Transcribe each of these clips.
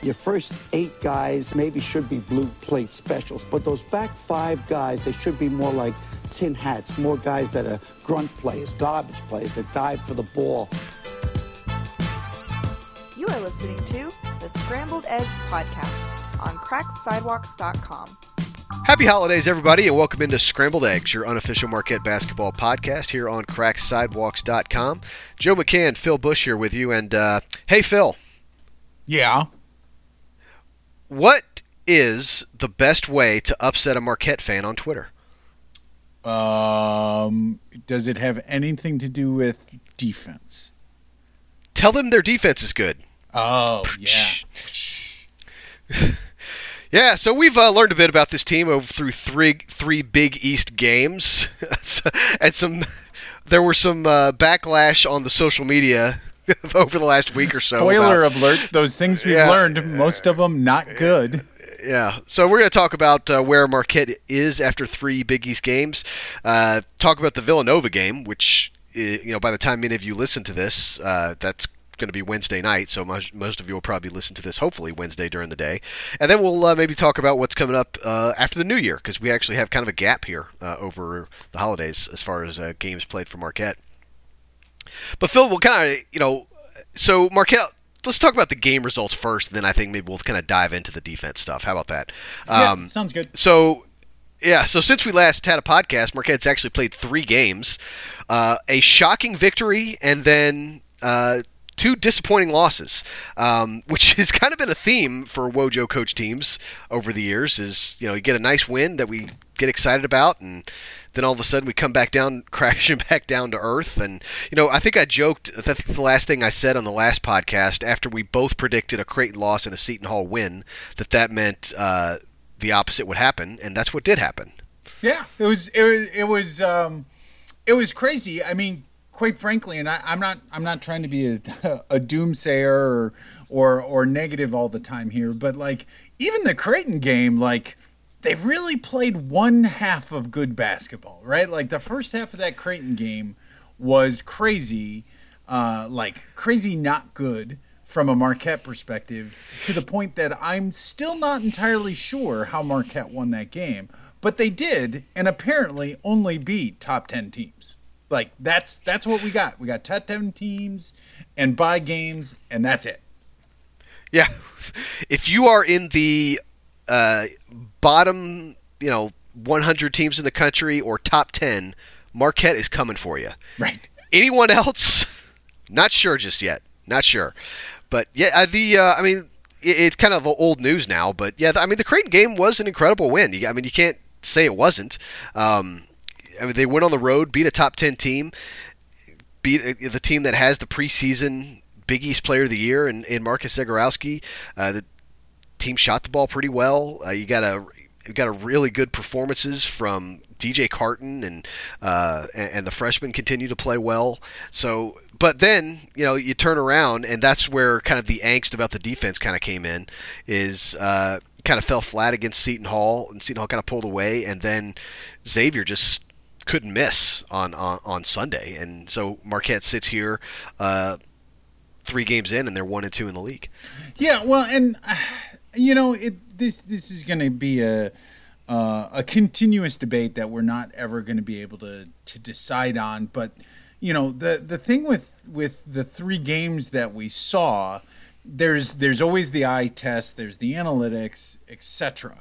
Your first 8 guys maybe should be blue plate specials, but those back 5 guys, they should be more like tin hats, more guys that are grunt players, garbage players that dive for the ball. You are listening to the Scrambled Eggs Podcast on cracksidewalks.com. Happy holidays, everybody, and welcome into Scrambled Eggs, your unofficial Marquette basketball podcast here on cracksidewalks.com. Joe McCann, Phil Bush here with you, and hey, Phil. Yeah? What is the best way to upset a Marquette fan on Twitter? Does it have anything to do with defense? Tell them their defense is good. Oh, yeah. Yeah, so we've learned a bit about this team through three Big East games, and there were some backlash on the social media over the last week or so. Spoiler alert, those things we've learned, most of them not good. Yeah, so we're going to talk about where Marquette is after 3 Big East games, talk about the Villanova game, which, by the time many of you listen to this, that's going to be Wednesday night, so most of you will probably listen to this hopefully Wednesday during the day. And then we'll maybe talk about what's coming up after the new year, because we actually have kind of a gap here over the holidays as far as games played for Marquette. But Phil, we'll kind of, so Marquette, let's talk about the game results first, and then I think maybe we'll kind of dive into the defense stuff. How about that? Yeah, sounds good. So since we last had a podcast, Marquette's actually played 3 games, a shocking victory, and then 2 disappointing losses, which has kind of been a theme for Wojo coach teams over the years. Is you get a nice win that we get excited about, and then all of a sudden we come back down, crashing back down to earth. And I think I joked. I think the last thing I said on the last podcast, after we both predicted a Creighton loss and a Seton Hall win, that meant the opposite would happen, and that's what did happen. Yeah, it was crazy. I mean, quite frankly, and I'm not trying to be a doomsayer or negative all the time here, but even the Creighton game, they really played one half of good basketball, right? The first half of that Creighton game was crazy, crazy not good from a Marquette perspective, to the point that I'm still not entirely sure how Marquette won that game, but they did, and apparently only beat top 10 teams. That's what we got. We got top 10 teams and bye games, and that's it. Yeah. If you are in the bottom, 100 teams in the country or top 10, Marquette is coming for you. Right. Anyone else? Not sure just yet. Not sure. But yeah, it's kind of old news now, but yeah, the Creighton game was an incredible win. You can't say it wasn't. They went on the road, beat a top 10 team, beat the team that has the preseason Big East Player of the Year in Marcus Zegarowski. The team shot the ball pretty well. You got a really good performances from DJ Carton, and the freshmen continue to play well. So, but then you turn around, and that's where kind of the angst about the defense kind of came in. Is kind of fell flat against Seton Hall, and Seton Hall kind of pulled away, and then Xavier just couldn't miss on Sunday, and so Marquette sits here 3 games in, and they're 1-2 in the league. Yeah, well, and this is going to be a continuous debate that we're not ever going to be able to decide on. But the thing with the 3 games that we saw, there's always the eye test, there's the analytics, etc.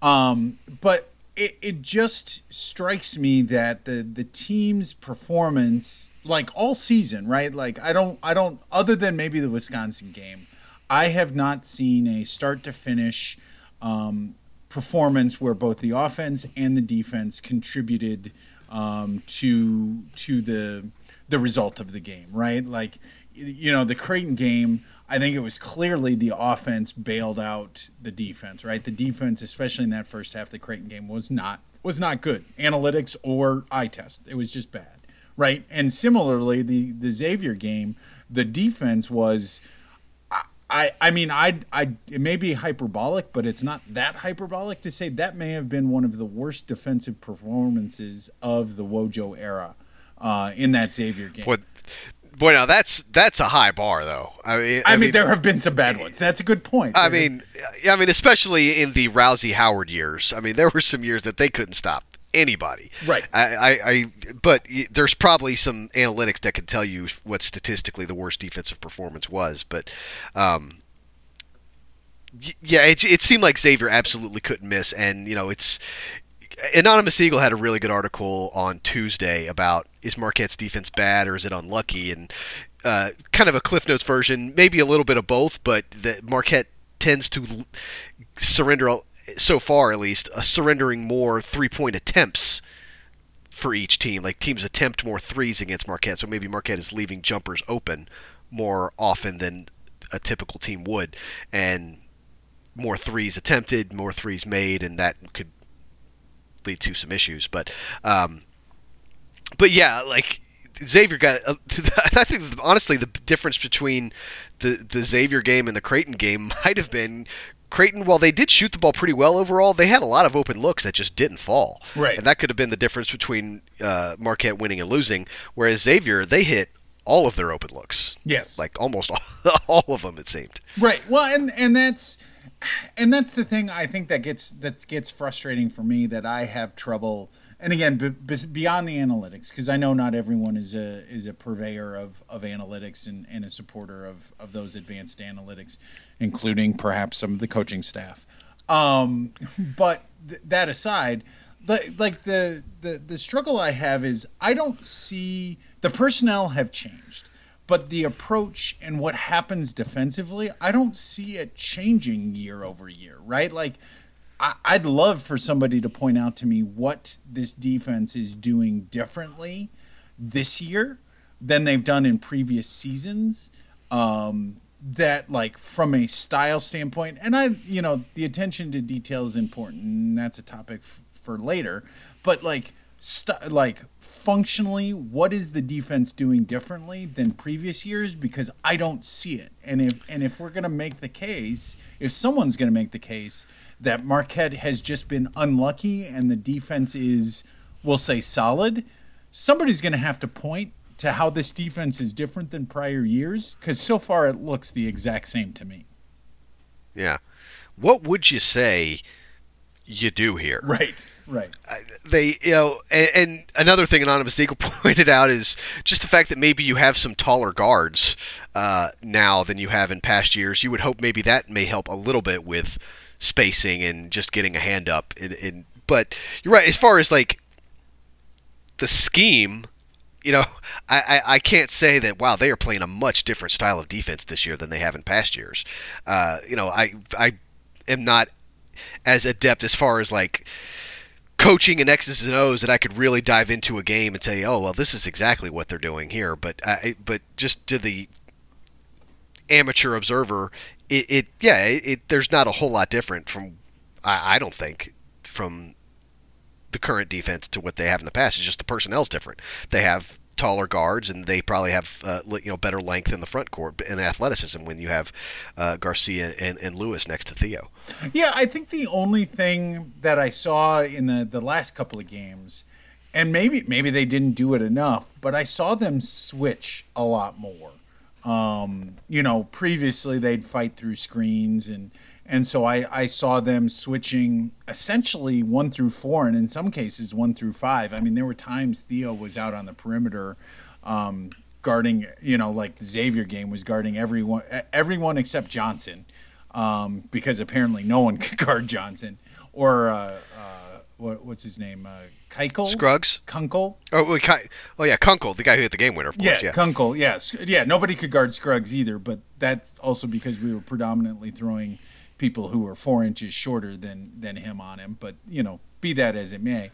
But it just strikes me that the team's performance, all season, right? I don't, other than maybe the Wisconsin game, I have not seen a start to finish performance where both the offense and the defense contributed to the result of the game, right? The Creighton game, I think it was clearly the offense bailed out the defense, right? The defense, especially in that first half of the Creighton game, was not good. Analytics or eye test. It was just bad, right? And similarly, the Xavier game, the defense was, it may be hyperbolic, but it's not that hyperbolic to say that may have been one of the worst defensive performances of the Wojo era in that Xavier game. Boy, now that's a high bar, though. I mean, there have been some bad ones. That's a good point. I mean, especially in the Rousey Howard years. I mean, there were some years that they couldn't stop anybody. Right. But there's probably some analytics that can tell you what statistically the worst defensive performance was. But yeah, it seemed like Xavier absolutely couldn't miss, and it's. Anonymous Eagle had a really good article on Tuesday about, is Marquette's defense bad or is it unlucky? And kind of a Cliff Notes version, maybe a little bit of both, but Marquette tends to surrender, so far at least, surrendering more three-point attempts for each team. Like, teams attempt more threes against Marquette, so maybe Marquette is leaving jumpers open more often than a typical team would. And more threes attempted, more threes made, and that could lead to some issues, but yeah, like Xavier got. I think honestly the difference between the Xavier game and the Creighton game might have been Creighton. While they did shoot the ball pretty well overall, they had a lot of open looks that just didn't fall. Right, and that could have been the difference between Marquette winning and losing. Whereas Xavier, they hit all of their open looks. Yes, like almost all of them. It seemed. Right. Well, and that's the thing I think that gets frustrating for me, that I have trouble. And again, beyond the analytics, because I know not everyone is a purveyor of analytics and a supporter of those advanced analytics, including perhaps some of the coaching staff. But that aside, like the struggle I have is I don't see the personnel have changed. But the approach and what happens defensively, I don't see it changing year over year, right? Like, I'd love for somebody to point out to me what this defense is doing differently this year than they've done in previous seasons. That, like, from a style standpoint, and the attention to detail is important, and that's a topic for later. But like functionally, what is the defense doing differently than previous years? Because I don't see it. And if we're going to make the case, if someone's going to make the case that Marquette has just been unlucky and the defense is, we'll say, solid, somebody's going to have to point to how this defense is different than prior years, because so far it looks the exact same to me. Yeah. What would you say you do here? Right. They, and another thing Anonymous Eagle pointed out is just the fact that maybe you have some taller guards now than you have in past years. You would hope maybe that may help a little bit with spacing and just getting a hand up. But you're right, as far as like the scheme, I can't say that, wow, they are playing a much different style of defense this year than they have in past years. I am not as adept as far as like coaching and X's and O's that I could really dive into a game and say, oh, well, this is exactly what they're doing here. But just to the amateur observer, there's not a whole lot different from, I don't think, from the current defense to what they have in the past. It's just the personnel's different. They have taller guards, and they probably have better length in the front court and athleticism when you have Garcia and Lewis next to Theo. Yeah, I think the only thing that I saw in the last couple of games, and maybe they didn't do it enough, but I saw them switch a lot more. Previously they'd fight through screens, and so I saw them switching essentially 1 through 4, and in some cases 1 through 5. I mean, there were times Theo was out on the perimeter guarding, like the Xavier game was guarding everyone except Johnson, because apparently no one could guard Johnson. Or what's his name? Keichel? Scruggs? Kunkel? Yeah, Kunkel, the guy who hit the game winner, of course. Yeah, Kunkel, yes. Yeah, nobody could guard Scruggs either, but that's also because we were predominantly throwing people who were 4 inches shorter than him on him. But, be that as it may.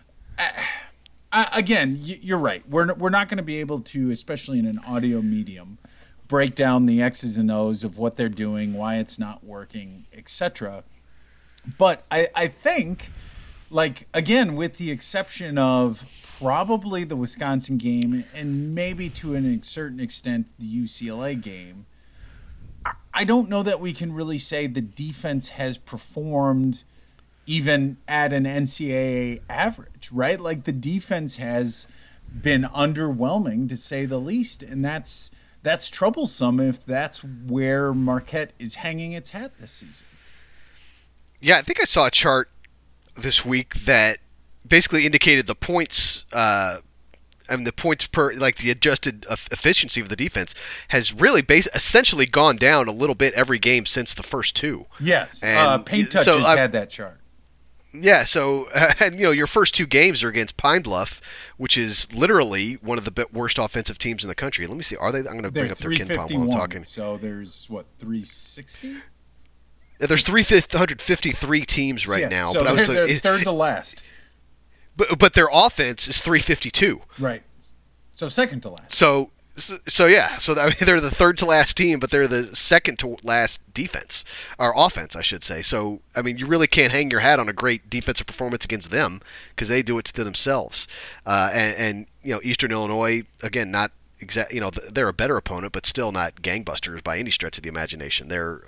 Again, you're right. We're not going to be able to, especially in an audio medium, break down the X's and O's of what they're doing, why it's not working, etc. But I think, like, again, with the exception of probably the Wisconsin game and maybe to a certain extent the UCLA game, I don't know that we can really say the defense has performed even at an NCAA average, right? Like, the defense has been underwhelming to say the least, and that's troublesome if that's where Marquette is hanging its hat this season. Yeah, I think I saw a chart this week that basically indicated the points. The points per, like the adjusted efficiency of the defense has really essentially gone down a little bit every game since the first two. Yes, Paint Touches had that chart. Yeah, so and your first two games are against Pine Bluff, which is literally one of the worst offensive teams in the country. Let me see, are they? I'm going to bring up their KenPom while I'm talking. So there's what, 360? Yeah, there's 353 teams right now. So but they're third to last. But their offense is 352. Right. So second to last. So yeah. So I mean, they're the third to last team, but they're the second to last defense, or offense, I should say. So I mean, you really can't hang your hat on a great defensive performance against them because they do it to themselves. And Eastern Illinois, again, not exact. They're a better opponent, but still not gangbusters by any stretch of the imagination. They're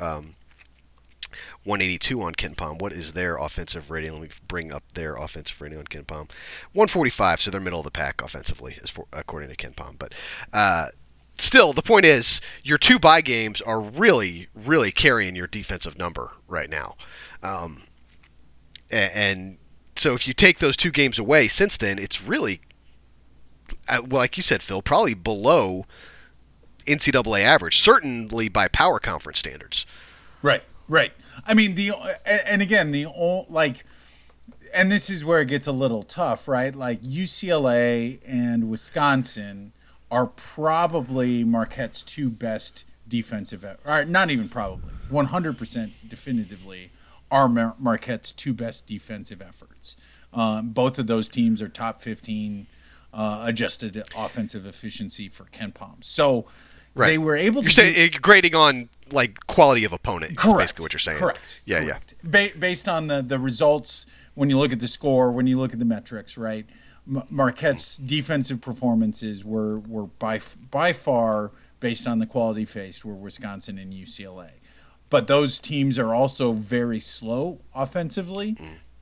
182 on KenPom. What is their offensive rating? Let me bring up their offensive rating on KenPom. 145, so they're middle of the pack offensively, according to KenPom. But still, the point is, your two bye games are really, really carrying your defensive number right now. And so if you take those two games away since then, it's really, like you said, Phil, probably below NCAA average, certainly by power conference standards. Right. I mean, and this is where it gets a little tough, right? Like UCLA and Wisconsin are probably Marquette's two best defensive, or not even probably, 100% definitively are Marquette's two best defensive efforts. Both of those teams are top 15 adjusted offensive efficiency for KenPom. So they were able to. You're grading on like quality of opponent. Correct. Basically what you're saying. Correct. Yeah. Based on the results, when you look at the score, when you look at the metrics, right? Marquette's defensive performances were by far, based on the quality faced, were Wisconsin and UCLA. But those teams are also very slow offensively.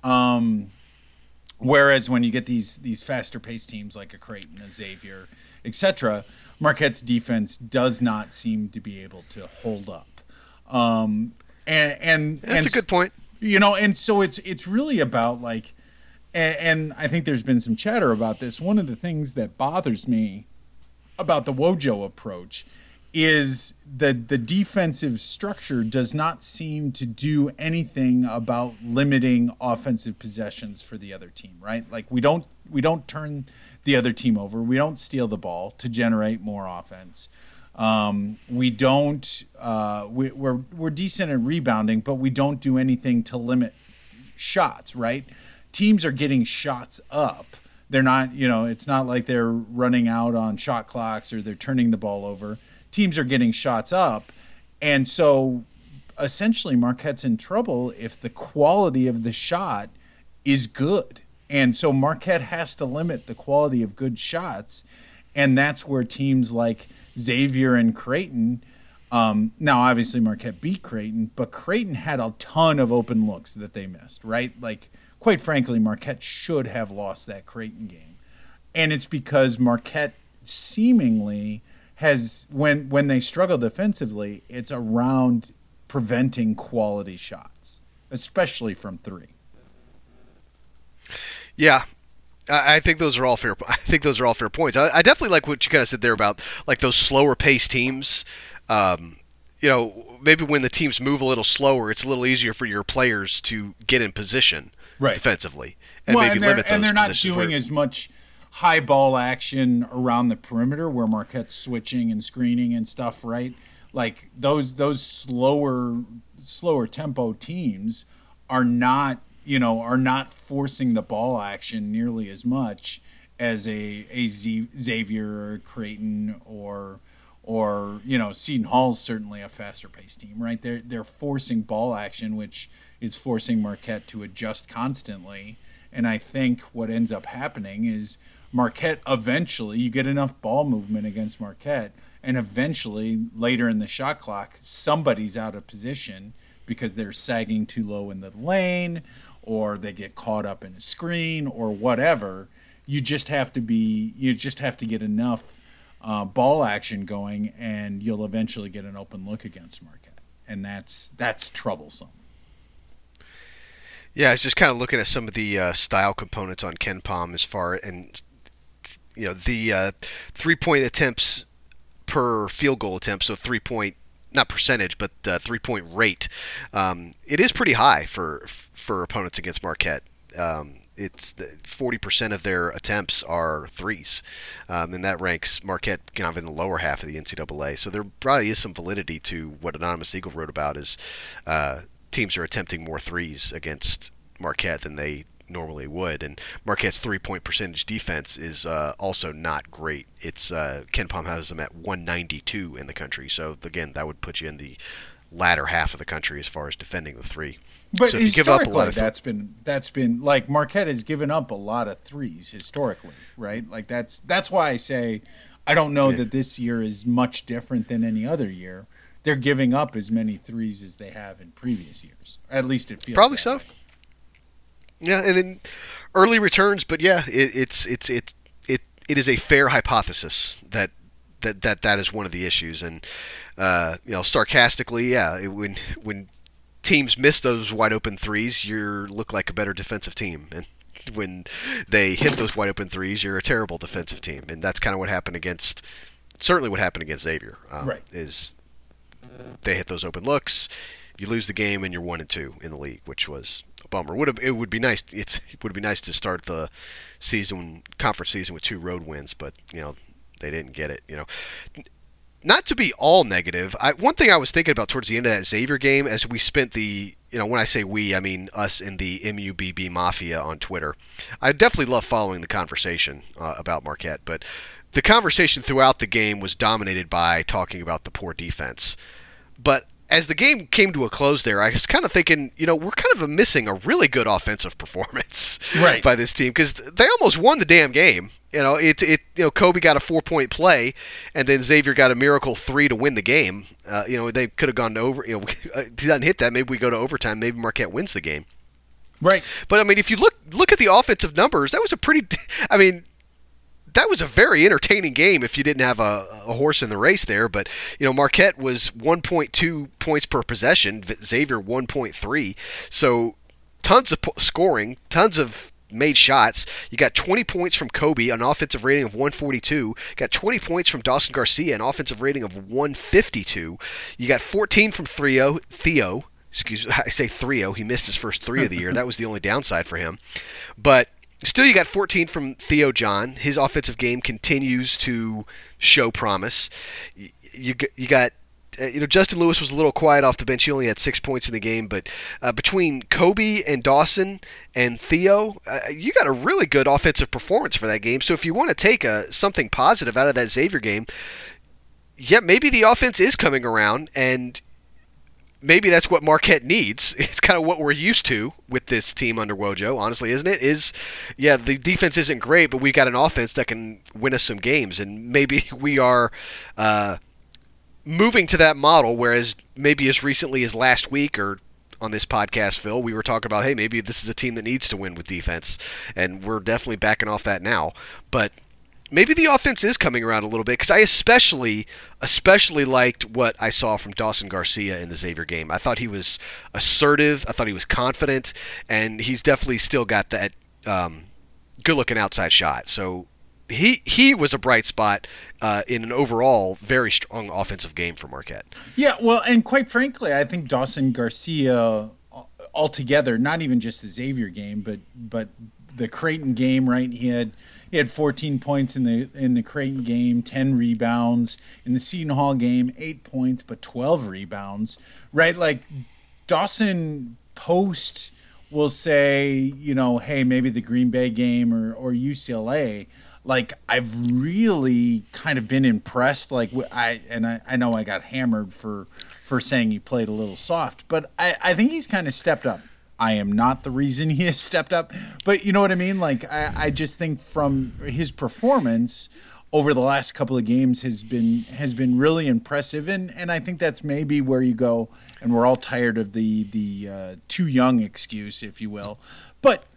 Whereas when you get these faster paced teams like a Creighton, a Xavier, etc., Marquette's defense does not seem to be able to hold up. And that's a good point. And so it's really about like, and I think there's been some chatter about this. One of the things that bothers me about the Wojo approach is the defensive structure does not seem to do anything about limiting offensive possessions for the other team, right? Like we don't turn the other team over. We don't steal the ball to generate more offense. We don't. We're decent at rebounding, but we don't do anything to limit shots, right? Teams are getting shots up. They're not. It's not like they're running out on shot clocks or they're turning the ball over. Teams are getting shots up, and so essentially Marquette's in trouble if the quality of the shot is good. And so Marquette has to limit the quality of good shots, and that's where teams like Xavier and Creighton, now obviously Marquette beat Creighton, but Creighton had a ton of open looks that they missed, right? Like, quite frankly, Marquette should have lost that Creighton game. And it's because Marquette seemingly has, when they struggle defensively, it's around preventing quality shots, especially from three. Yeah, I think those are all fair. I think those are all fair points. I definitely like what you kind of said there about like those slower paced teams. Maybe when the teams move a little slower, it's a little easier for your players to get in position defensively, and maybe limit those. And they're not doing as much high ball action around the perimeter where Marquette's switching and screening and stuff, right? Like those slower tempo teams are not forcing the ball action nearly as much as a Xavier or Creighton or Seton Hall's certainly a faster paced team, right? They're forcing ball action, which is forcing Marquette to adjust constantly. And I think what ends up happening is Marquette eventually, you get enough ball movement against Marquette, and eventually later in the shot clock, somebody's out of position because they're sagging too low in the lane, or they get caught up in a screen or whatever, you just have to get enough ball action going, and you'll eventually get an open look against Marquette, and that's troublesome. Yeah, I was just kind of looking at some of the style components on KenPom as far, and the 3-point attempts per field goal attempt, so 3-point, not percentage, but 3-point rate. It is pretty high for opponents against Marquette. It's 40% of their attempts are threes, and that ranks Marquette kind of in the lower half of the NCAA. So there probably is some validity to what Anonymous Eagle wrote about, is teams are attempting more threes against Marquette than they normally would, and Marquette's 3-point percentage defense is also not great. It's KenPom has them at 192 in the country, so again, that would put you in the latter half of the country as far as defending the three. But so historically, that's been like Marquette has given up a lot of threes historically, right? Like that's why I say I don't know that this year is much different than any other year. They're giving up as many threes as they have in previous years. At least it feels probably that so. way. Yeah, and then early returns, but yeah, it is a fair hypothesis that is one of the issues, and sarcastically, yeah, when teams miss those wide open threes, you look like a better defensive team, and when they hit those wide open threes, you're a terrible defensive team, and that's kind of what happened against Xavier. Right. Is they hit those open looks, you lose the game, and you're 1-2 in the league, which was a bummer. It would be nice. It would be nice to start the conference season with 2 road wins, but they didn't get it. Not to be all negative, one thing I was thinking about towards the end of that Xavier game, as we spent when I say we, I mean us in the MUBB Mafia on Twitter. I definitely love following the conversation about Marquette, but the conversation throughout the game was dominated by talking about the poor defense. But as the game came to a close there, I was kind of thinking, we're kind of missing a really good offensive performance by this team, because they almost won the damn game. Kobe got a 4-point play, and then Xavier got a miracle 3 to win the game. They could have gone to over. He doesn't hit that. Maybe we go to overtime. Maybe Marquette wins the game. Right. But I mean, if you look at the offensive numbers, that was a pretty. I mean, that was a very entertaining game if you didn't have a horse in the race there. But Marquette was 1.2 points per possession. Xavier 1.3. So tons of scoring, tons of made shots. You got 20 points from Kobe, an offensive rating of 142. Got 20 points from Dawson Garcia, an offensive rating of 152. You got 14 from Theo. Excuse me, I say Theo. He missed his first 3 of the year. That was the only downside for him. But still, you got 14 from Theo John. His offensive game continues to show promise. You got Justin Lewis was a little quiet off the bench. He only had 6 points in the game, but between Kobe and Dawson and Theo, you got a really good offensive performance for that game. So if you want to take something positive out of that Xavier game, yeah, maybe the offense is coming around, and maybe that's what Marquette needs. It's kind of what we're used to with this team under Wojo, honestly, isn't it? The defense isn't great, but we've got an offense that can win us some games, and maybe we are moving to that model, whereas maybe as recently as last week or on this podcast, Phil, we were talking about, hey, maybe this is a team that needs to win with defense, and we're definitely backing off that now. But maybe the offense is coming around a little bit, because I especially liked what I saw from Dawson Garcia in the Xavier game. I thought he was assertive. I thought he was confident, and he's definitely still got that good-looking outside shot. So he was a bright spot in an overall very strong offensive game for Marquette. Yeah, well, and quite frankly, I think Dawson Garcia altogether, not even just the Xavier game, but the Creighton game, right? He had 14 points in the Creighton game, 10 rebounds. In the Seton Hall game, 8 points, but 12 rebounds, right? Like Dawson post will say, hey, maybe the Green Bay game or UCLA. Like, I've really kind of been impressed. Like, I know I got hammered for saying he played a little soft, but I think he's kind of stepped up. I am not the reason he has stepped up, but you know what I mean? Like, I just think from his performance over the last couple of games has been really impressive, and I think that's maybe where you go, and we're all tired of the too young excuse, if you will. But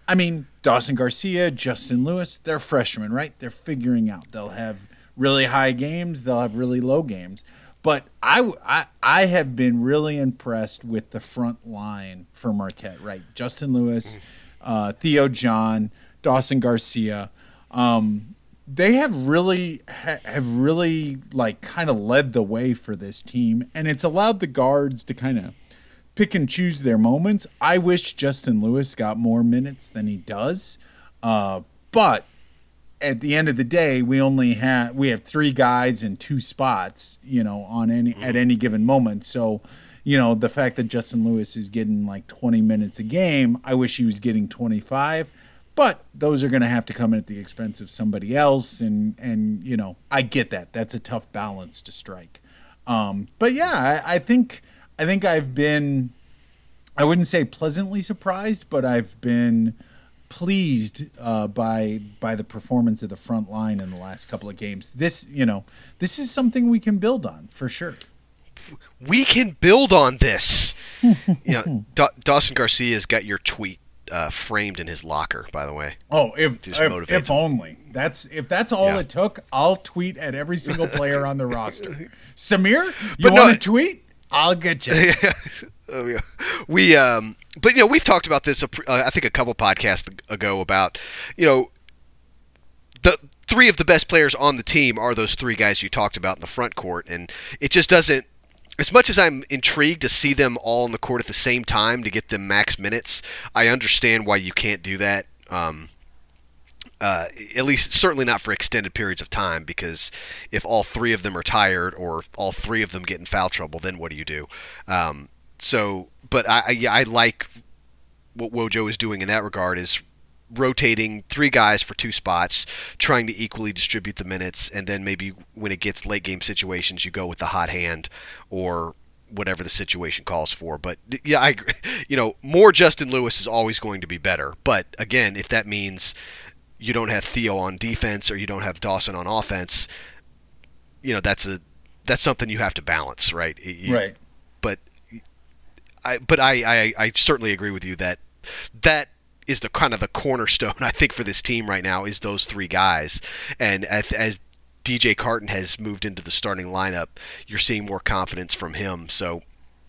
I mean, Dawson Garcia, Justin Lewis, they're freshmen, right? They're figuring out. They'll have really high games. They'll have really low games. But I have been really impressed with the front line for Marquette, right? Justin Lewis, Theo John, Dawson Garcia. They have really like kind of led the way for this team, and it's allowed the guards to kind of pick and choose their moments. I wish Justin Lewis got more minutes than he does, but at the end of the day, we have 3 guys in 2 spots, at any given moment. So, the fact that Justin Lewis is getting like 20 minutes a game, I wish he was getting 25. But those are going to have to come at the expense of somebody else, and I get that. That's a tough balance to strike. But yeah, I think I've been, I wouldn't say pleasantly surprised, but I've been pleased by the performance of the front line in the last couple of games. This is something we can build on for sure. We can build on this. Dawson Garcia's got your tweet framed in his locker, by the way. Oh, if only. If that's all it took, I'll tweet at every single player on the roster. Samir, you want to tweet? I'll get you. Oh yeah. We've talked about this. I think a couple podcasts ago about the 3 of the best players on the team are those 3 guys you talked about in the front court, and it just doesn't. As much as I'm intrigued to see them all on the court at the same time to get them max minutes, I understand why you can't do that. At least, certainly not for extended periods of time, because if all 3 of them are tired or all 3 of them get in foul trouble, then what do you do? But I like what Wojo is doing in that regard, is rotating 3 guys for 2 spots, trying to equally distribute the minutes, and then maybe when it gets late game situations, you go with the hot hand or whatever the situation calls for. But yeah, I agree. More Justin Lewis is always going to be better. But again, if that means you don't have Theo on defense or you don't have Dawson on offense, that's something you have to balance, right? Right. But I certainly agree with you that is the kind of the cornerstone, I think, for this team right now, is those 3 guys. And as DJ Carton has moved into the starting lineup, you're seeing more confidence from him. So,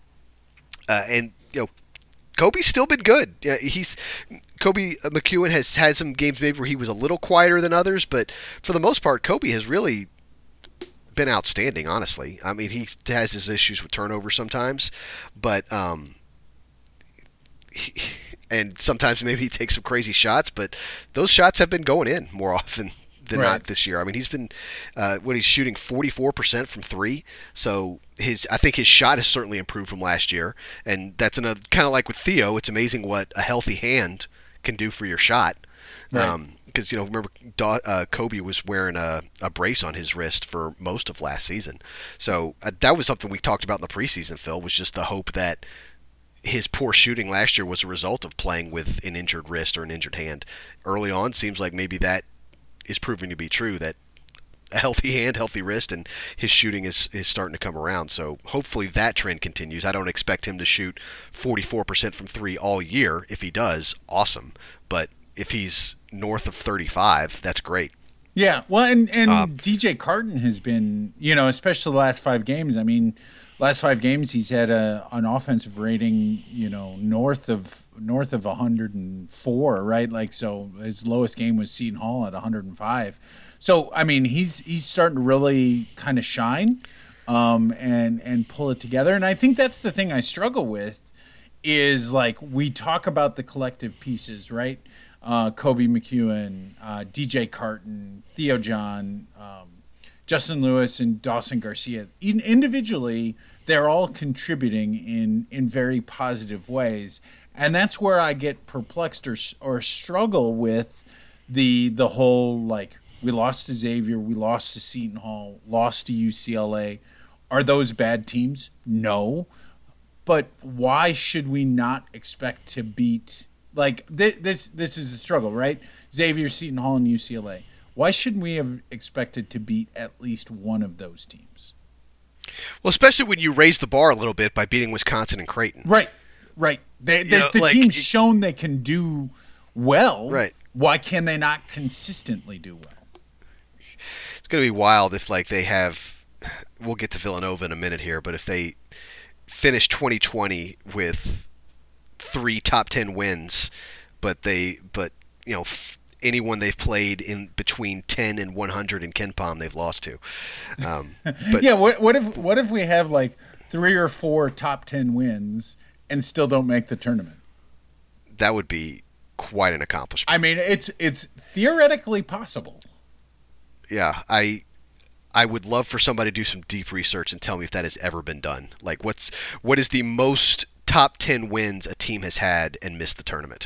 Kobe's still been good. Kobe McEwen has had some games maybe where he was a little quieter than others, but for the most part, Kobe has really been outstanding, honestly. I mean, he has his issues with turnovers sometimes, but and sometimes maybe he takes some crazy shots, but those shots have been going in more often than not this year. I mean, he's been he's shooting 44% from 3, so I think his shot has certainly improved from last year, and that's another kind of like with Theo. It's amazing what a healthy hand can do for your shot. Right. Because remember, Kobe was wearing a brace on his wrist for most of last season, so that was something we talked about in the preseason. Phil, was just the hope that his poor shooting last year was a result of playing with an injured wrist or an injured hand. Early on, seems like maybe that is proving to be true, that a healthy hand, healthy wrist, and his shooting is starting to come around. So hopefully that trend continues. I don't expect him to shoot 44% from 3 all year. If he does, awesome. But if he's north of 35, that's great. Yeah, well, and DJ Carton has been, especially the last 5 games. I mean, last 5 games he's had an offensive rating, north of 104, right? Like, so his lowest game was Seton Hall at 105. So I mean, he's starting to really kind of shine, and pull it together. And I think that's the thing I struggle with, is like, we talk about the collective pieces, right? Kobe McEwen, DJ Carton, Theo John, Justin Lewis, and Dawson Garcia. Individually, they're all contributing in very positive ways, and that's where I get perplexed or struggle with the whole, like, we lost to Xavier, we lost to Seton Hall, lost to UCLA. Are those bad teams? No, but why should we not expect to beat? Like, this is a struggle, right? Xavier, Seton Hall, and UCLA. Why shouldn't we have expected to beat at least one of those teams? Well, especially when you raise the bar a little bit by beating Wisconsin and Creighton. Right. The team's shown they can do well, Right. why can they not consistently do well? It's going to be wild if like they have. We'll get to Villanova in a minute here, but if they finish 2020 with 3 top 10 wins, but anyone they've played in between 10 and 100 in KenPom they've lost to. But Yeah, what if we have like 3 or 4 top 10 wins and still don't make the tournament? that would be quite an accomplishment. I mean, it's theoretically possible. Yeah, I would love for somebody to do some deep research and tell me if that has ever been done. Like, what is the most top 10 wins a team has had and missed the tournament?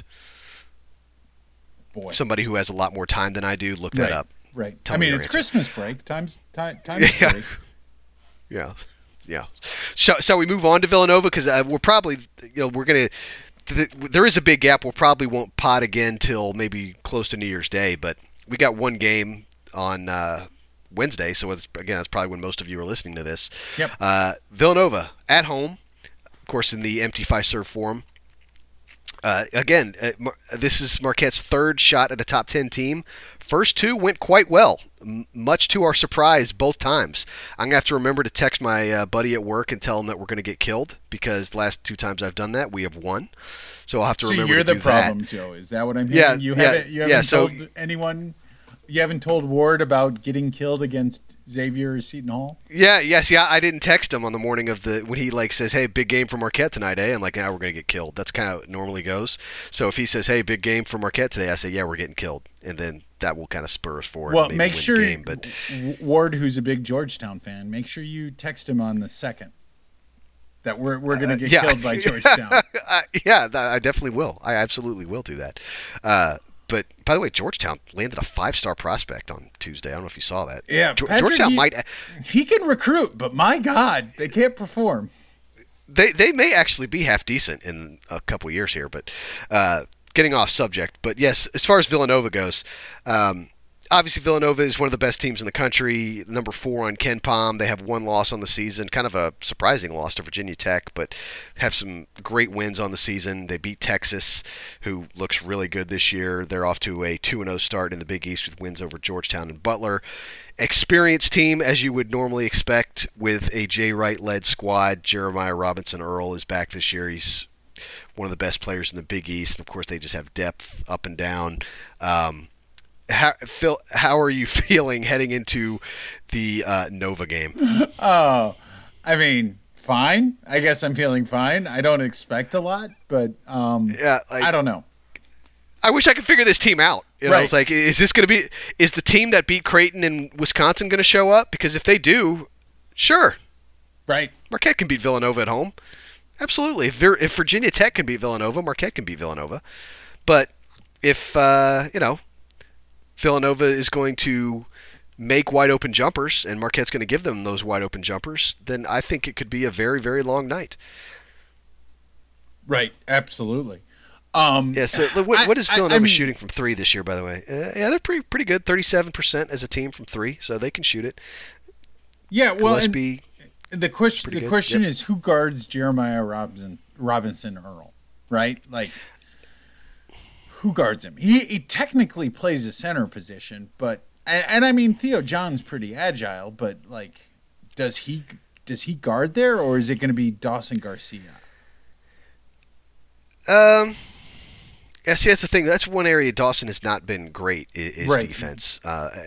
Boy, Somebody who has a lot more time than I do, look that up. Right. Tell I me mean, your it's answer. Christmas break. Time's Yeah. break. Yeah. Shall we move on to Villanova? Because we're probably, we're going to, there is a big gap. We'll probably won't pod again till maybe close to New Year's Day, but we got one game on Wednesday, so that's probably when most of you are listening to this. Yep. Villanova at home, of course, in the empty Fiserv Forum. This is Marquette's third shot at a top 10 team. First 2 went quite well, much to our surprise both times. I'm going to have to remember to text my buddy at work and tell him that we're going to get killed, because the last 2 times I've done that, we have won. So I'll have to remember you're to the do problem, that. Joe. Is that what I'm hearing? You haven't told anyone. You haven't told Ward about getting killed against Xavier or Seton Hall? Yeah, I didn't text him on the morning of when he says, "Hey, big game for Marquette tonight, eh?" I'm like, "Yeah, we're gonna get killed." That's kind of how it normally goes. So if he says, "Hey, big game for Marquette today," I say, "Yeah, we're getting killed," and then that will kind of spur us forward. Well, and maybe make win sure the game, but Ward, who's a big Georgetown fan, make sure you text him on the 2nd that we're gonna get killed by Georgetown. I definitely will. I absolutely will do that. But by the way, Georgetown landed a 5-star prospect on Tuesday. I don't know if you saw that. Yeah, Georgetown he can recruit, but my God, they can't perform. They may actually be half decent in a couple years here, but getting off subject. But yes, as far as Villanova goes, obviously Villanova is one of the best teams in the country, number 4 on KenPom. They have 1 loss on the season, kind of a surprising loss to Virginia Tech, but have some great wins on the season. They beat Texas, who looks really good this year. They're off to a 2-0 start in the Big East with wins over Georgetown and Butler. Experienced team, as you would normally expect, with a Jay Wright-led squad. Jeremiah Robinson Earl is back this year. He's one of the best players in the Big East. Of course, they just have depth up and down. Phil, how are you feeling heading into the Nova game? Oh, I mean, fine. I guess I'm feeling fine. I don't expect a lot, but I don't know. I wish I could figure this team out. Right. It's like, is the team that beat Creighton and Wisconsin going to show up? Because if they do, sure. Right. Marquette can beat Villanova at home. Absolutely. If Virginia Tech can beat Villanova, Marquette can beat Villanova. But if, Villanova is going to make wide open jumpers and Marquette's going to give them those wide open jumpers, then I think it could be a very, very long night. Right. Absolutely. So what is Villanova shooting from 3 this year, by the way? They're pretty good, 37% as a team from 3, so they can shoot it. Yeah, well, Gillespie, the question is, who guards Jeremiah Robinson Earl, right? Like, who guards him? He technically plays a center position, but and I mean Theo John's pretty agile, but like, does he guard there, or is it going to be Dawson Garcia? Yeah, see, that's the thing. That's one area Dawson has not been great is Right. defense.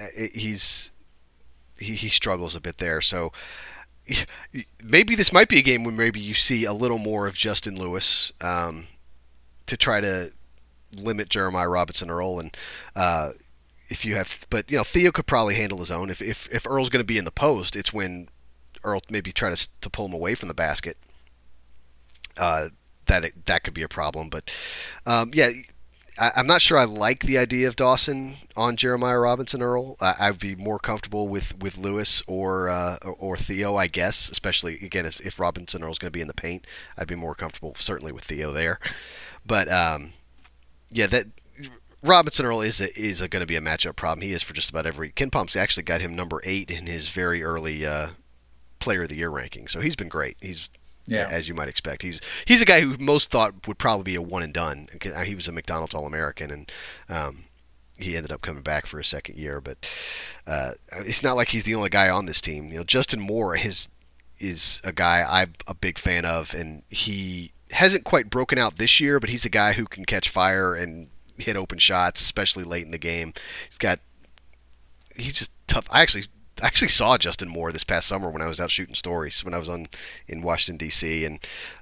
He struggles a bit there. So maybe this might be a game where maybe you see a little more of Justin Lewis to try to limit Jeremiah Robinson Earl. And if you have, but Theo could probably handle his own. If Earl's going to be in the post, it's when Earl maybe try to pull him away from the basket. That could be a problem, but I'm not sure I like the idea of Dawson on Jeremiah Robinson Earl. I'd be more comfortable with Lewis or Theo, I guess. Especially again if Robinson Earl's going to be in the paint, I'd be more comfortable certainly with Theo there. But that Robinson Earl is going to be a matchup problem. He is for just about every. KenPom's actually got him number 8 in his very early Player of the Year ranking, so he's been great. He's as you might expect. He's a guy who most thought would probably be a one and done. He was a McDonald's All-American, and he ended up coming back for a second year. But it's not like he's the only guy on this team. Justin Moore is a guy I'm a big fan of, and he hasn't quite broken out this year, but he's a guy who can catch fire and hit open shots, especially late in the game. He's just tough. I actually saw Justin Moore this past summer when I was out shooting stories when I was in Washington D.C. and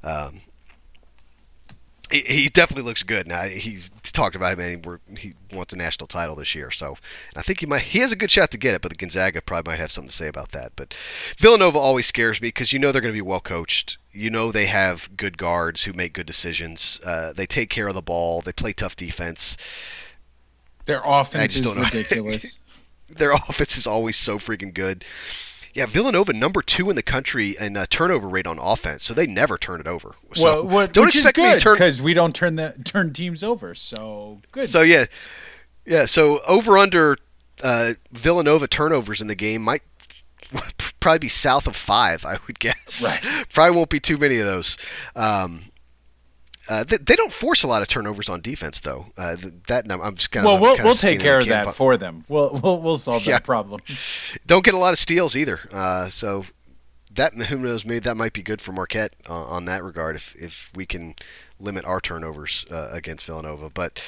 he definitely looks good. Now he talked about him, and he wants a national title this year. So I think he has a good shot to get it. But the Gonzaga probably might have something to say about that. But Villanova always scares me because they're going to be well coached. They have good guards who make good decisions. They take care of the ball. They play tough defense. Their offense is ridiculous. Their offense is always so freaking good. Yeah, Villanova number 2 in the country in turnover rate on offense, so they never turn it over. So which is good because we don't turn teams over. So good. So yeah. So over under Villanova turnovers in the game might probably be south of 5, I would guess. Right. Probably won't be too many of those. They don't force a lot of turnovers on defense, though. I'm just kind of we'll take care of that for them. We'll solve that problem. Don't get a lot of steals either. So that, who knows, maybe that might be good for Marquette on that regard if we can limit our turnovers against Villanova. But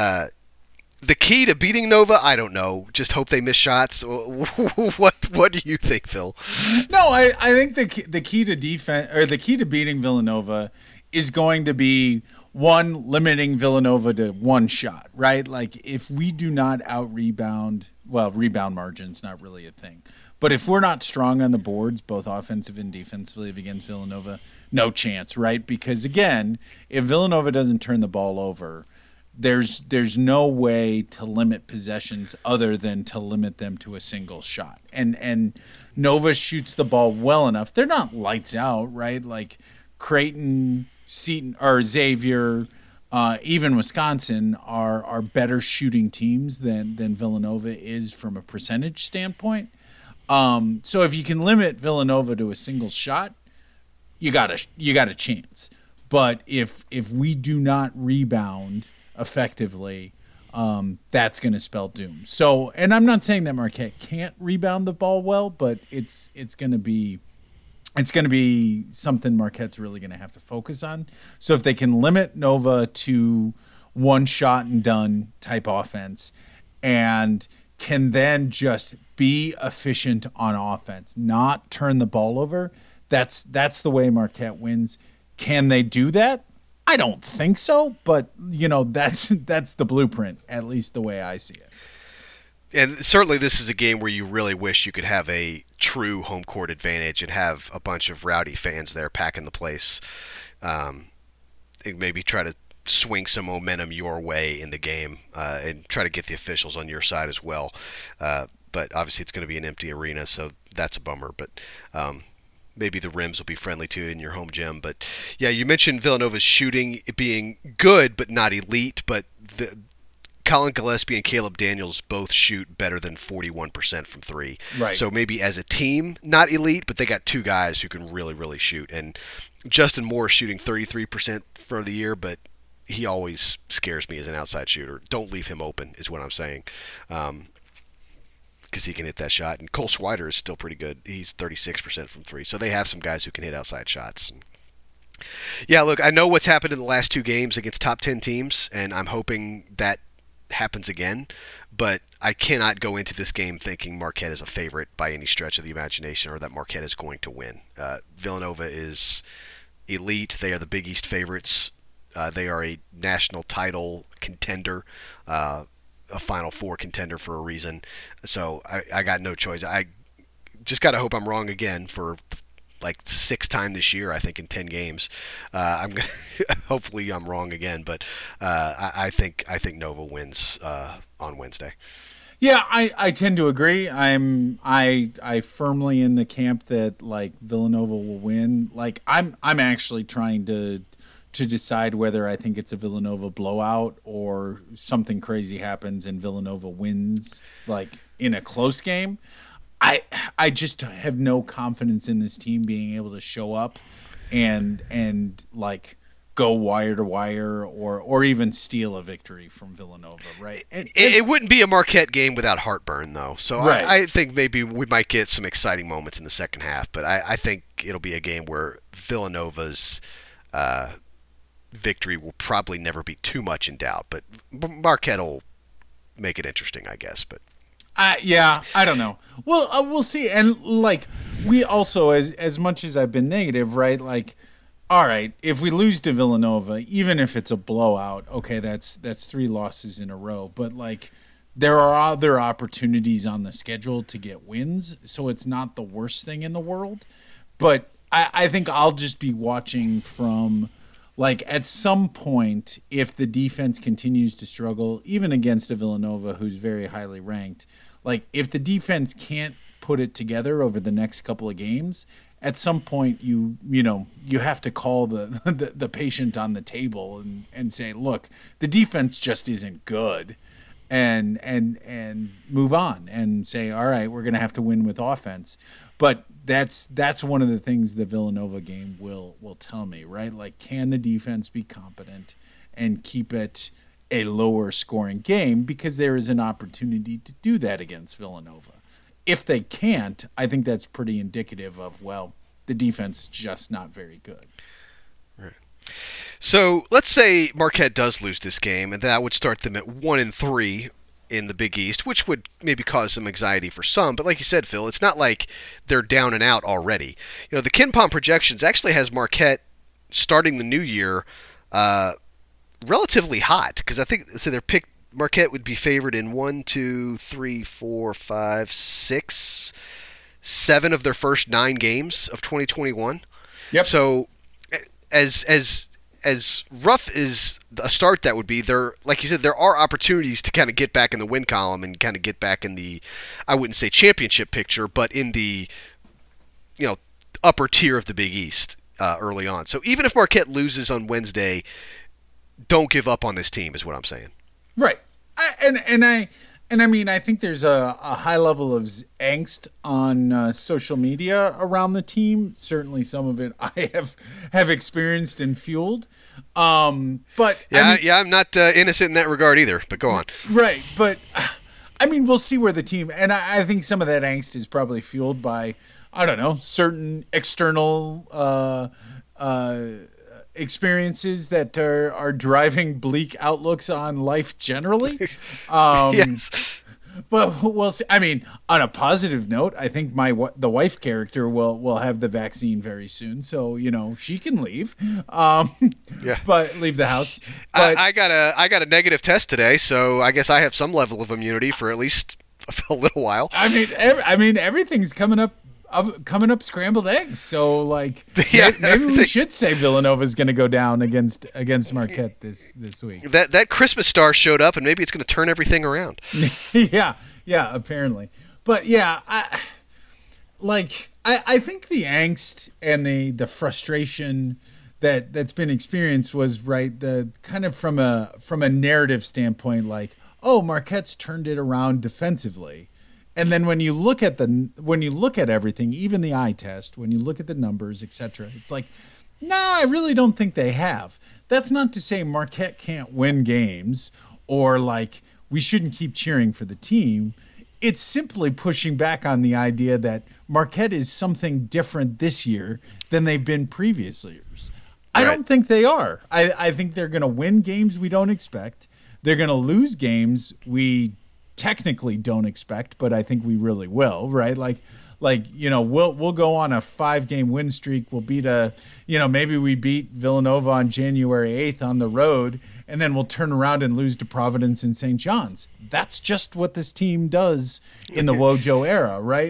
the key to beating Nova, I don't know. Just hope they miss shots. What do you think, Phil? No, I think the key to defense, or the key to beating Villanova, is going to be, one, limiting Villanova to one shot, right? Like, if we do not out-rebound, rebound margin's not really a thing. But if we're not strong on the boards, both offensive and defensively against Villanova, no chance, right? Because, again, if Villanova doesn't turn the ball over, there's no way to limit possessions other than to limit them to a single shot. And Nova shoots the ball well enough. They're not lights out, right? Like, Creighton, Seton, or Xavier, even Wisconsin are better shooting teams than Villanova is from a percentage standpoint. So if you can limit Villanova to a single shot, you got a chance. But if we do not rebound effectively, that's going to spell doom. So, and I'm not saying that Marquette can't rebound the ball well, but it's going to be something Marquette's really going to have to focus on. So if they can limit Nova to one shot and done type offense, and can then just be efficient on offense, not turn the ball over, that's the way Marquette wins. Can they do that? I don't think so, but that's the blueprint, at least the way I see it. And certainly this is a game where you really wish you could have a true home court advantage and have a bunch of rowdy fans there packing the place, and maybe try to swing some momentum your way in the game, and try to get the officials on your side as well. But obviously it's going to be an empty arena, so that's a bummer. But maybe the rims will be friendly to you in your home gym. But yeah, you mentioned Villanova's shooting being good but not elite, but Colin Gillespie and Caleb Daniels both shoot better than 41% from 3. Right. So maybe as a team, not elite, but they got 2 guys who can really, really shoot. And Justin Moore is shooting 33% for the year, but he always scares me as an outside shooter. Don't leave him open is what I'm saying, because he can hit that shot. And Cole Swider is still pretty good. He's 36% from 3. So they have some guys who can hit outside shots. Yeah, look, I know what's happened in the last 2 games against top 10 teams, and I'm hoping that happens again, but I cannot go into this game thinking Marquette is a favorite by any stretch of the imagination, or that Marquette is going to win. Villanova is elite. They are the Big East favorites. They are a national title contender, a Final Four contender for a reason. So I got no choice. I just got to hope I'm wrong again for like 6th time this year, I think, in 10 games. I'm gonna hopefully I'm wrong again, but I think Nova wins on Wednesday. Yeah, I tend to agree. I firmly in the camp that like Villanova will win. Like I'm actually trying to decide whether I think it's a Villanova blowout or something crazy happens and Villanova wins like in a close game. I just have no confidence in this team being able to show up and like go wire to wire or even steal a victory from Villanova, right? It wouldn't be a Marquette game without heartburn, though. So Right. I think maybe we might get some exciting moments in the second half, but I think it'll be a game where Villanova's victory will probably never be too much in doubt. But Marquette will make it interesting, I guess. But yeah, I don't know. Well, we'll see. And like we also, as much as I've been negative, right? Like, all right, if we lose to Villanova, even if it's a blowout, okay, that's 3 losses in a row. But like, there are other opportunities on the schedule to get wins, so it's not the worst thing in the world. But I think I'll just be watching from, like, at some point, if the defense continues to struggle, even against a Villanova who's very highly ranked, like, if the defense can't put it together over the next couple of games, at some point you have to call the patient on the table and say, look, the defense just isn't good, and move on and say, all right, we're going to have to win with offense. But that's one of the things the Villanova game will tell me, right? Like, can the defense be competent and keep it a lower scoring game, because there is an opportunity to do that against Villanova. If they can't, I think that's pretty indicative of, well, the defense is just not very good. Right. So let's say Marquette does lose this game, and that would start them at 1-3 in the Big East, which would maybe cause some anxiety for some. But like you said, Phil, it's not like they're down and out already. You know, the KenPom projections actually has Marquette starting the new year relatively hot, because I think so. They're picked. Marquette would be favored in 1, 2, 3, 4, 5, 6, 7 of their first 9 games of 2021. Yep. So as rough as a start that would be, there, like you said, there are opportunities to kind of get back in the win column and kind of get back in the, I wouldn't say championship picture, but in the, upper tier of the Big East early on. So even if Marquette loses on Wednesday, don't give up on this team, is what I'm saying. Right. I think there's a high level of angst on social media around the team. Certainly some of it I have experienced and fueled. But I'm not innocent in that regard either, but go on. Right. But we'll see where the team, and I think some of that angst is probably fueled by, I don't know, certain external experiences that are driving bleak outlooks on life generally. Yes. But we'll see. On a positive note, I think the wife character will have the vaccine very soon, so she can leave. Yeah. But leave the house. But, I got a negative test today, so I guess I have some level of immunity for at least a little while. Everything's coming up scrambled eggs. So maybe we should say Villanova's going to go down against Marquette this week. That Christmas star showed up, and maybe it's going to turn everything around. yeah, apparently. But yeah, I think the angst and the frustration that's been experienced was right. The kind of from a narrative standpoint, like, oh, Marquette's turned it around defensively. And then when you look at everything, even the eye test, when you look at the numbers, etc., it's like, no, I really don't think they have. That's not to say Marquette can't win games or we shouldn't keep cheering for the team. It's simply pushing back on the idea that Marquette is something different this year than they've been previous years. I don't think they are. I think they're going to win games we don't expect. They're going to lose games we technically don't expect, but I think we really will, right? We'll go on a 5-game win streak. We'll beat maybe we beat Villanova on January 8th on the road, and then we'll turn around and lose to Providence and St. John's. That's just what this team does in the Wojo era, right?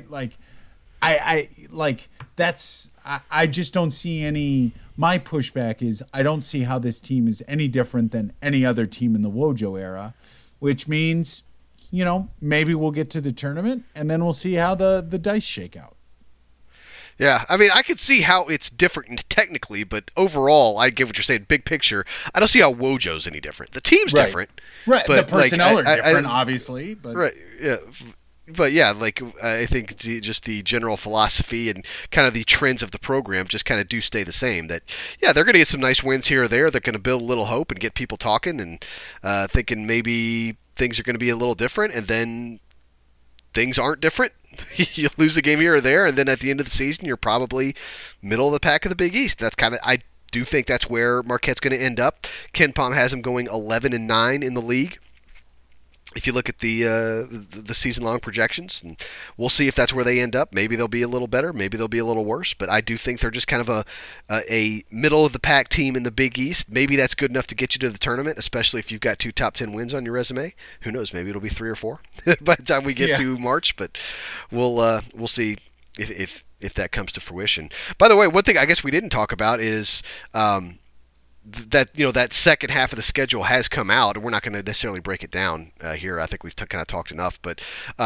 I just don't see any. My pushback is I don't see how this team is any different than any other team in the Wojo era, which means, maybe we'll get to the tournament and then we'll see how the dice shake out. Yeah, I could see how it's different technically, but overall, I get what you're saying. Big picture, I don't see how Wojo's any different. The team's different. Right, but the personnel are different, obviously. But right, yeah. but yeah, like I think just the general philosophy and kind of the trends of the program just kind of do stay the same. That yeah, they're going to get some nice wins here or there. They're going to build a little hope and get people talking and thinking maybe things are going to be a little different, and then things aren't different. You lose a game here or there, and then at the end of the season, you're probably middle of the pack of the Big East. That's kind of I do think that's where Marquette's going to end up. Ken Pom has them going 11-9 in the league. If you look at the season-long projections, and we'll see if that's where they end up. Maybe they'll be a little better, maybe they'll be a little worse, but I do think they're just kind of a middle-of-the-pack team in the Big East. Maybe that's good enough to get you to the tournament, especially if you've got 2 top 10 wins on your resume. Who knows? Maybe it'll be 3 or 4 by the time we get to March, but we'll see if that comes to fruition. By the way, one thing I guess we didn't talk about is that that second half of the schedule has come out, and we're not going to necessarily break it down here. I think we've kind of talked enough, but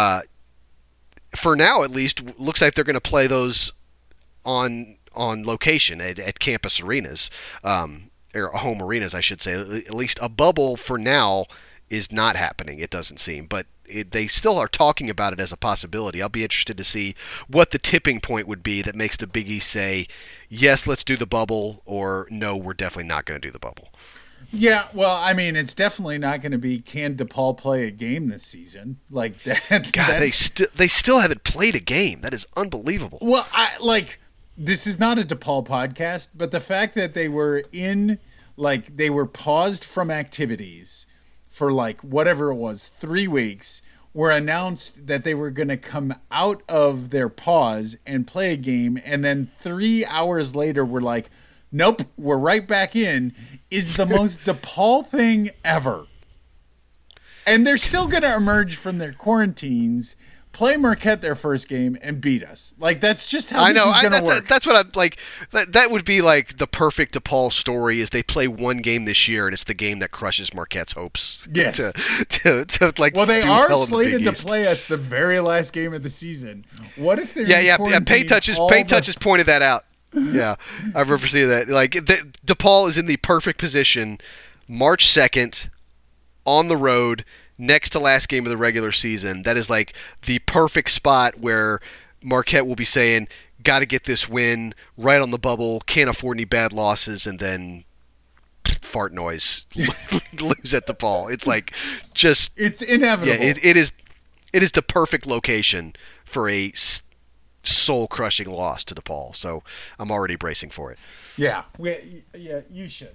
for now at least, looks like they're going to play those on location at campus arenas, or home arenas, I should say. At least a bubble for now is not happening, it doesn't seem, but they still are talking about it as a possibility. I'll be interested to see what the tipping point would be that makes the Big East say, yes, let's do the bubble, or no, we're definitely not going to do the bubble. Yeah, well, I mean, it's definitely not going to be, can DePaul play a game this season? Like that. God, they still haven't played a game. That is unbelievable. Well, this is not a DePaul podcast, but the fact that they were they were paused from activities for whatever it was, 3 weeks, were announced that they were going to come out of their pause and play a game, and then 3 hours later were like, nope, we're right back in, is the most DePaul thing ever. And they're still going to emerge from their quarantines, play Marquette their first game, and beat us. That's just how this is going to work. That's what I'm like. That would be like the perfect DePaul story. Is they play one game this year, and it's the game that crushes Marquette's hopes. Yes. Well, they are slated to play us the very last game of the season. What if they're Paint Touches pointed that out. Yeah, I remember seeing that. DePaul is in the perfect position, March 2nd, on the road, next to last game of the regular season. That is the perfect spot where Marquette will be saying, got to get this win right on the bubble, can't afford any bad losses, and then fart noise, lose at DePaul. It's it's inevitable. Yeah, it is the perfect location for a soul-crushing loss to DePaul. So I'm already bracing for it. Yeah, you should.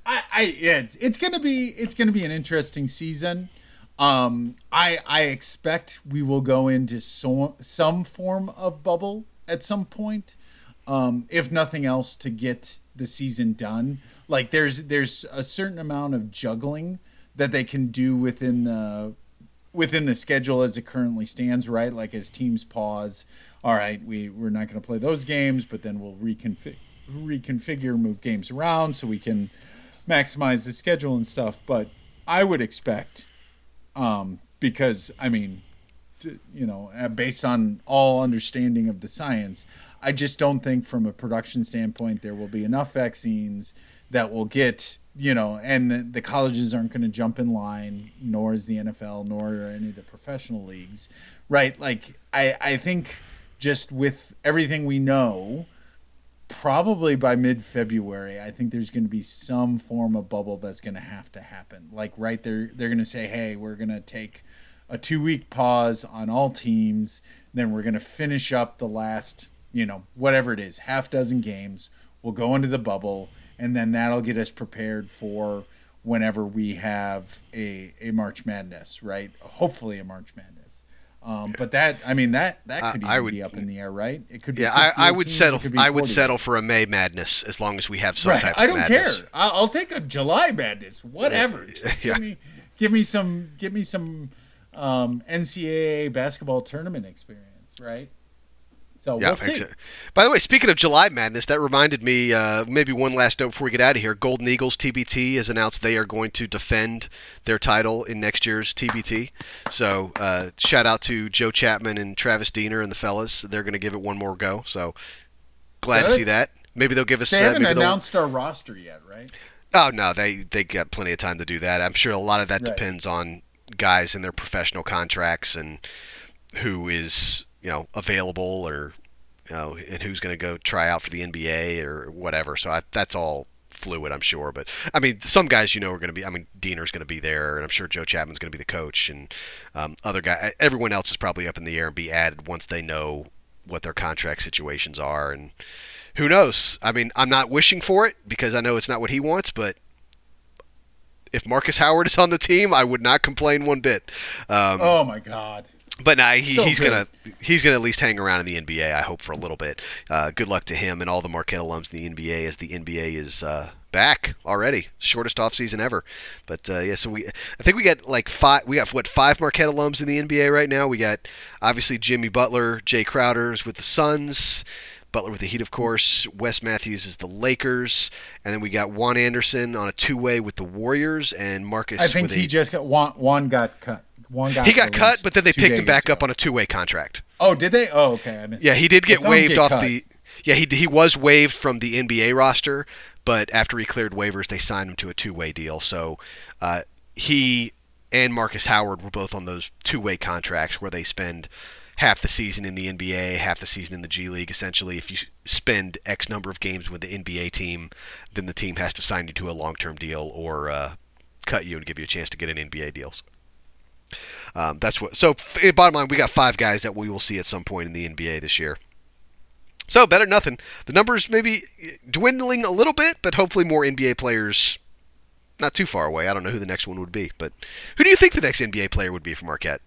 It's gonna be an interesting season. I expect we will go into some form of bubble at some point, if nothing else, to get the season done. There's a certain amount of juggling that they can do within the schedule as it currently stands, right? As teams pause, all right, we're not going to play those games, but then we'll reconfigure, move games around so we can maximize the schedule and stuff. But I would expect, because based on all understanding of the science, I just don't think from a production standpoint there will be enough vaccines that will get, and the colleges aren't going to jump in line, nor is the NFL, nor any of the professional leagues, right? I think just with everything we know, probably by mid-February, I think there's going to be some form of bubble that's going to have to happen. They're going to say, hey, we're going to take a 2-week pause on all teams, then we're going to finish up the last, whatever it is, half dozen games. We'll go into the bubble, and then that'll get us prepared for whenever we have a March Madness, right? Hopefully a March Madness. But that could even be up in the air, right? It could be. Yeah, I would settle. I would settle for a May Madness as long as we have some type of madness. I don't care. I'll take a July Madness, whatever. Give me some NCAA basketball tournament experience, right? So we'll see. By the way, speaking of July Madness, that reminded me, maybe one last note before we get out of here. Golden Eagles TBT has announced they are going to defend their title in next year's TBT. So shout out to Joe Chapman and Travis Diener and the fellas. They're going to give it one more go. So glad to see that. Maybe they'll give us. They haven't announced our roster yet, right? Oh no, they got plenty of time to do that. I'm sure a lot of that depends on guys and their professional contracts and who is available, or and who's going to go try out for the NBA or whatever. So that's all fluid, I'm sure. But I mean, some guys are going to be. I mean, Diener's going to be there, and I'm sure Joe Chapman's going to be the coach, and other guy. Everyone else is probably up in the air and be added once they know what their contract situations are, and who knows? I mean, I'm not wishing for it because I know it's not what he wants, but if Marcus Howard is on the team, I would not complain one bit. Oh my God! But nah, he's gonna at least hang around in the NBA. I hope for a little bit. Good luck to him and all the Marquette alums in the NBA as the NBA is back already, shortest offseason ever. But yeah, so I think we got like five. We got five Marquette alums in the NBA right now. We got obviously Jimmy Butler, Jay Crowder's with the Suns. Butler with the Heat, of course. Wes Matthews is the Lakers. And then we got Juan Anderson on a two-way with the Warriors. And Marcus. I think he just got Juan got cut. He got cut, but then they picked him back up on a two-way contract. Oh, did they? Oh, okay. I missed he did get waived off the. Yeah, he was waived from the NBA roster, but after he cleared waivers, they signed him to a two-way deal. So he and Marcus Howard were both on those two-way contracts where they spend half the season in the NBA, half the season in the G League. Essentially, if you spend X number of games with the NBA team, then the team has to sign you to a long-term deal or cut you and give you a chance to get an NBA deal. That's what. So, bottom line, we got five guys that we will see at some point in the NBA this year. So, better than nothing. The numbers maybe dwindling a little bit, but hopefully more NBA players not too far away. I don't know who the next one would be, but who do you think the next NBA player would be for Marquette?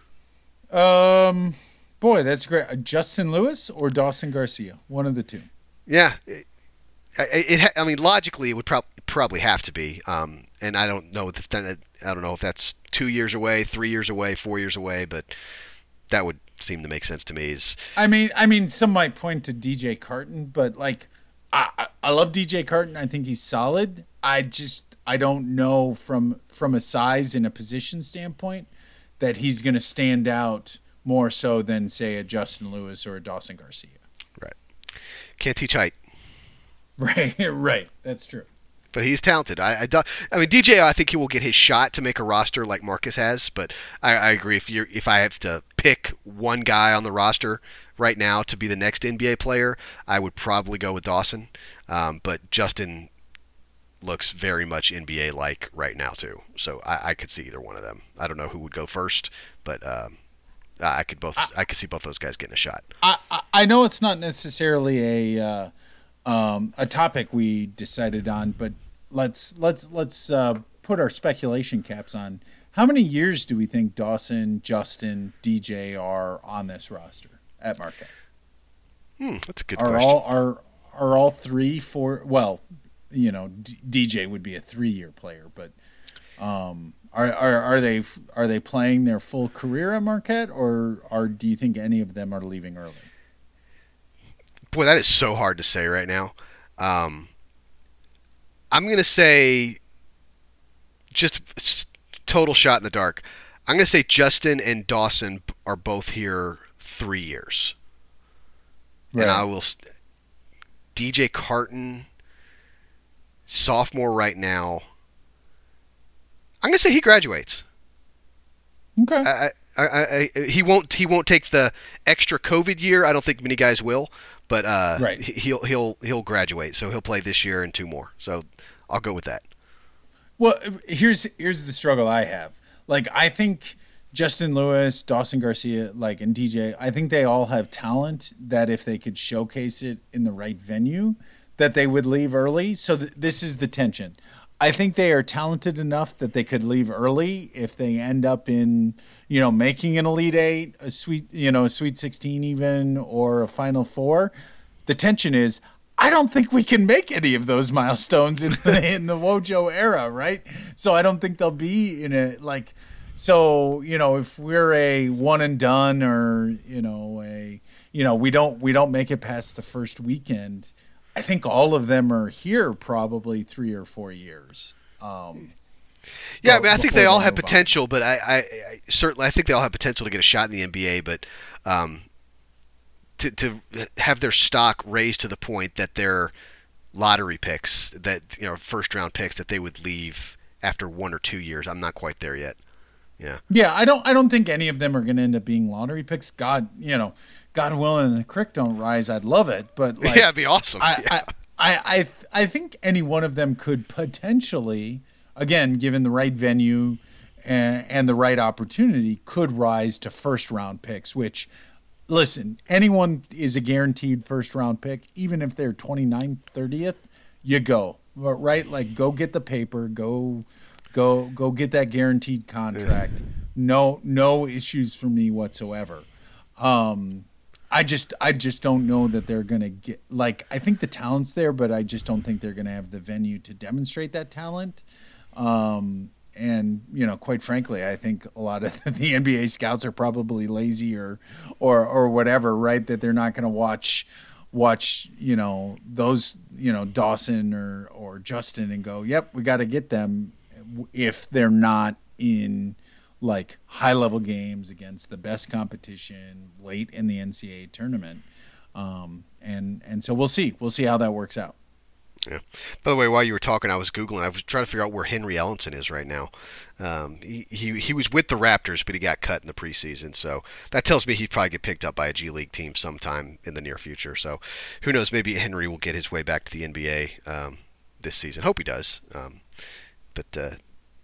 Boy, that's great. Justin Lewis or Dawson Garcia, one of the two. Yeah, I mean, logically, it would probably have to be. And I don't know if that's 2 years away, 3 years away, 4 years away, but that would seem to make sense to me. I mean, some might point to DJ Carton, but like, I love DJ Carton. I think he's solid. I don't know from a size and a position standpoint that he's going to stand out more so than, say, a Justin Lewis or a Dawson Garcia. Right. Can't teach height. Right. That's true. But he's talented. I mean, DJ, I think he will get his shot to make a roster like Marcus has. But I agree. If I have to pick one guy on the roster right now to be the next NBA player, I would probably go with Dawson. But Justin looks very much NBA-like right now too. So I could see either one of them. I don't know who would go first, but I could see both those guys getting a shot. I know it's not necessarily a topic we decided on, but let's put our speculation caps on. How many years do we think Dawson, Justin, DJ are on this roster at Marquette? That's a good question. Are all 3, 4? Well, DJ would be a 3-year player, but are they playing their full career at Marquette, or do you think any of them are leaving early? Boy, that is so hard to say right now. I'm going to say, just total shot in the dark, I'm going to say Justin and Dawson are both here 3 years. Right. And I will... DJ Carton, sophomore right now. I'm going to say he graduates. Okay. He won't take the extra COVID year. I don't think many guys will. But right. he'll graduate, so he'll play this year and 2 more. So I'll go with that. Well, here's the struggle I have. Like, I think Justin Lewis, Dawson Garcia, and DJ, I think they all have talent that if they could showcase it in the right venue, that they would leave early. So this is the tension. I think they are talented enough that they could leave early if they end up in, making an Elite Eight, a Sweet 16 even, or a Final Four. The tension is, I don't think we can make any of those milestones in the Wojo era, right? So I don't think they'll be in it. So if we're a one and done, or we don't make it past the first weekend, I think all of them are here probably 3 or 4 years. I think they all have potential, but I certainly think they all have potential to get a shot in the NBA. But to have their stock raised to the point that they're lottery picks, that first round picks, that they would leave after 1 or 2 years, I'm not quite there yet. Yeah, I don't think any of them are going to end up being lottery picks. God willing, and the creek don't rise. I'd love it, but like, yeah, it'd be awesome. I think any one of them could potentially, again, given the right venue and the right opportunity, could rise to first round picks. Which, listen, anyone is a guaranteed first round pick, even if they're 29th, 30th. You go right, like go get the paper, go get that guaranteed contract. No issues for me whatsoever. I just don't know that they're going to get, like, I think the talent's there, but I just don't think they're going to have the venue to demonstrate that talent. And, quite frankly, I think a lot of the NBA scouts are probably lazy or whatever, right? That they're not going to watch, those, Dawson or Justin and go, yep, we got to get them, if they're not in like high level games against the best competition late in the NCAA tournament. And so we'll see how that works out. Yeah. By the way, while you were talking, I was Googling. I was trying to figure out where Henry Ellenson is right now. He was with the Raptors, but he got cut in the preseason. So that tells me he'd probably get picked up by a G League team sometime in the near future. So who knows? Maybe Henry will get his way back to the NBA this season. Hope he does. But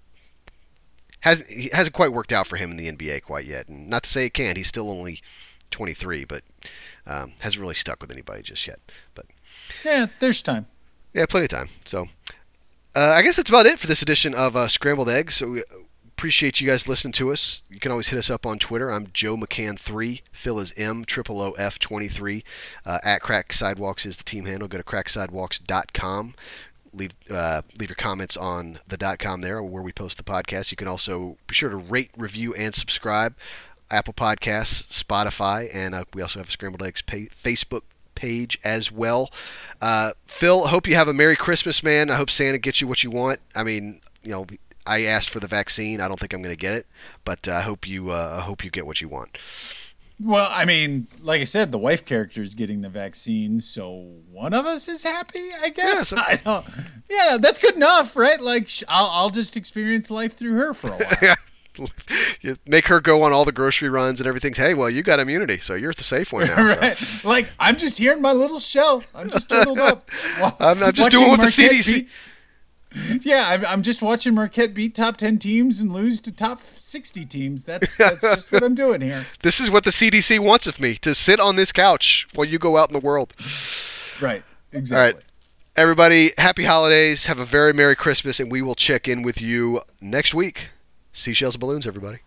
hasn't quite worked out for him in the NBA quite yet. And not to say it can't. He's still only 23, but hasn't really stuck with anybody just yet. But yeah, there's time. Yeah, plenty of time. So I guess that's about it for this edition of Scrambled Eggs. So we appreciate you guys listening to us. You can always hit us up on Twitter. I'm Joe McCann3. Phil is MOOF23. At Crack Sidewalks is the team handle. Go to cracksidewalks.com. Leave your comments on the .com there, where we post the podcast. You can also be sure to rate, review, and subscribe. Apple Podcasts, Spotify, and we also have a Scrambled Eggs Facebook page as well. Phil, I hope you have a Merry Christmas, man. I hope Santa gets you what you want. I mean, I asked for the vaccine. I don't think I'm going to get it, but I hope you get what you want. Well, I mean, like I said, the wife character is getting the vaccine, so one of us is happy, I guess. Yeah, that's good enough, right? Like, I'll just experience life through her for a while. Yeah. You make her go on all the grocery runs and everything. Hey, well, you got immunity, so you're the safe one now. Right. So. Like, I'm just here in my little shell. I'm just turtled up. I'm just doing what the CDC. Yeah, I'm just watching Marquette beat top 10 teams and lose to top 60 teams. That's just what I'm doing here. This is what the CDC wants of me, to sit on this couch while you go out in the world. Right, exactly. All right, everybody, happy holidays. Have a very Merry Christmas, and we will check in with you next week. Seashells and balloons, everybody.